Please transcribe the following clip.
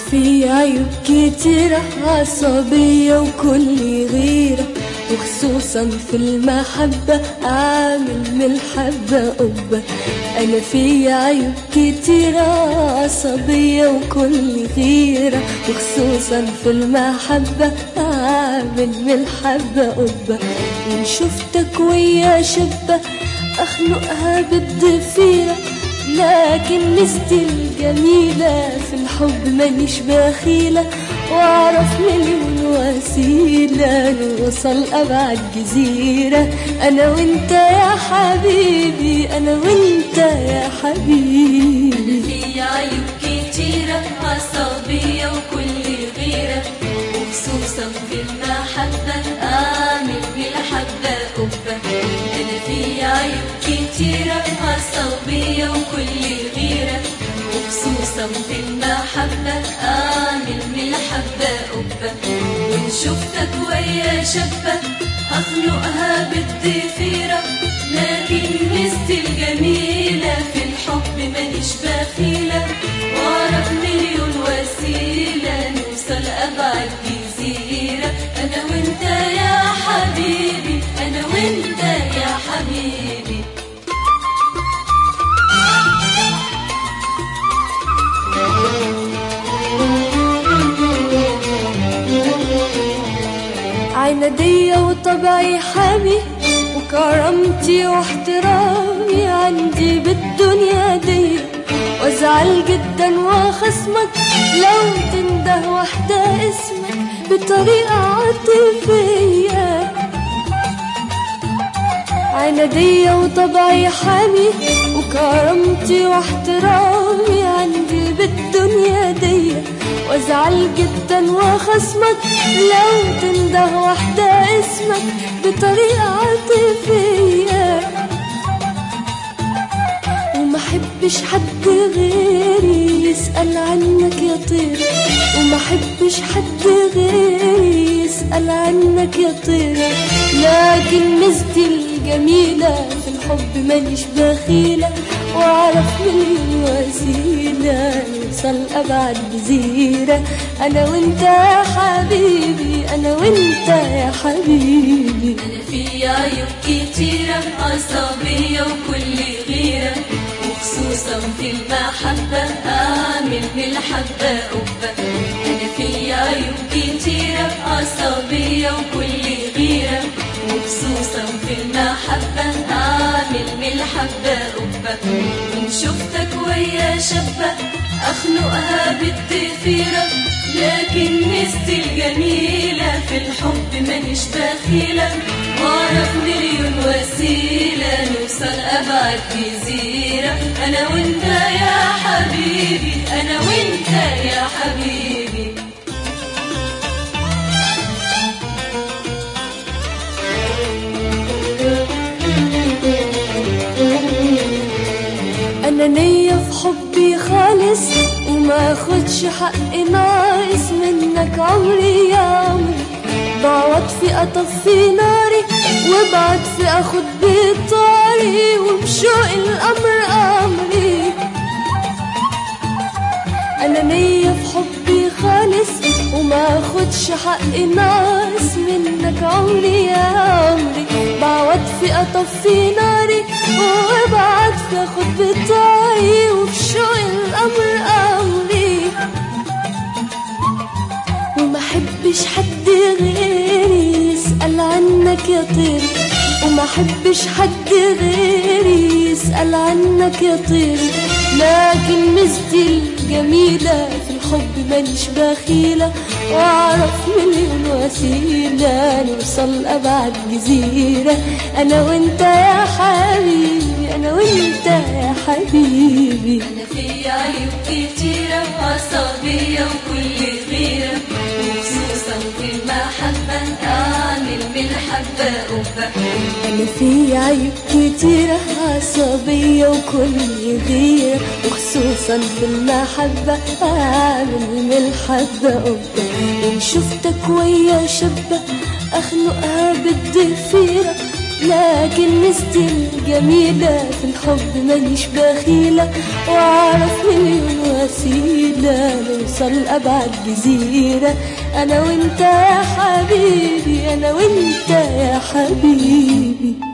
في عيوب كتيرة، عصبية وكل غيرة، وخصوصا في المحبة عامل من الحبة قبة. أنا في عيوب كتيرة، عصبية وكل غيرة، وخصوصا في المحبة عامل من الحبة قبة. وإن شفتك ويا شبة أخنقها بالضفيرة، لكن مستي الجميلة في الحب مانيش بخيلة، واعرف مليون وسيلة نوصل أبعد جزيرة. أنا وإنت يا حبيبي، أنا وإنت يا حبيبي. في عيوب كتيرة، عصبية وكل غيرة، وخصوصا في المحبة أعمل بالحبة قبة. أنا في عيوب كتيرة، عصبية وكل غيرة، وخصوصا في المحبة أعمل بالحبة قبة. وإن شفتك ويا شبة أخنقها بالضفيرة، لكن مستي الجميلة في الحب مانيش بخيلة، واعرف مليون وسيلة نوصل أبعد جزيرة. أنا وإنت يا حبيبي، أنا وإنت يا حبيبي. عنادية وطبعي حامي، وكرامتي واحترامي عندي بالدنيا دي، وازعل جدا واخصمك لو تنده واحدة اسمك بطريقة عاطفية. عنادية وطبعي حامي، وكرامتي واحترامي عندي بالدنيا دي، وازعل جدا واخصمك لو تنده واحدة اسمك بطريقة عاطفية. وما حبش حد غيري يسأل عنك يا طير، وما حبش حد غيري يسأل عنك يا طير، لكن ميزتي الجميلة في الحب مانيش بخيلة، واعرف مليون وسيلة نوصل أبعد جزيرة. أنا وإنت يا حبيبي، أنا وإنت يا حبيبي. أنا في عيوب كتيرة، عصبية وكل غيرة، وخصوصا في المحبة أعمل بالحبة قبة. أنا في عيوب كتيرة، عصبية وكل غيرة، وخصوصا في المحبة أعمل بالحبة قبة. وإن شفتك ويا شبة أخنقها بالضفيرة، لكن ميزتي الجميلة في الحب مانيش بخيلة، واعرف مليون وسيلة نوصل أبعد جزيرة. أنا وإنت يا حبيبي، أنا وإنت يا حبيبي. أنا نية في حبي خالص، وما أخدش حق ناقص منك عمري يا عمري، بعوض في أطفي ناري، وبعد في أخد بطاري، وبشوق الأمر أمري. أنا نية في حبي خالص، وما أخدش حق ناقص منك عمري يا عمري، بعوض في أطفي ناري، وبعد في أخد بطاري، وبشوق الأمر أمري. وما أحبش حد غيري يسأل عنك يا طير، وما أحبش حد غيري يسأل عنك يا طير، لكن ميزتي الجميلة في الحب مانيش بخيلة، واعرف مليون وسيلة نوصل أبعد جزيرة. أنا وإنت يا حبيبي، أنا وإنت يا حبيبي. أنا في عيوب كتيرة، عصبية وكل غيرة، وخصوصا في المحبة أعمل بالحبة قبة. أنا في عيوب كتيرة، عصبية وكل غيرة، وخصوصا في المحبة أعمل من الحبة قبة. وإن شفتك ويا شبة أخنقها بالضفيرة، لكن مستي الجميلة في الحب مانيش بخيلة، واعرف مليون وسيلة نوصل أبعد جزيرة، أنا وإنت يا حبيبي، أنا وإنت يا حبيبي.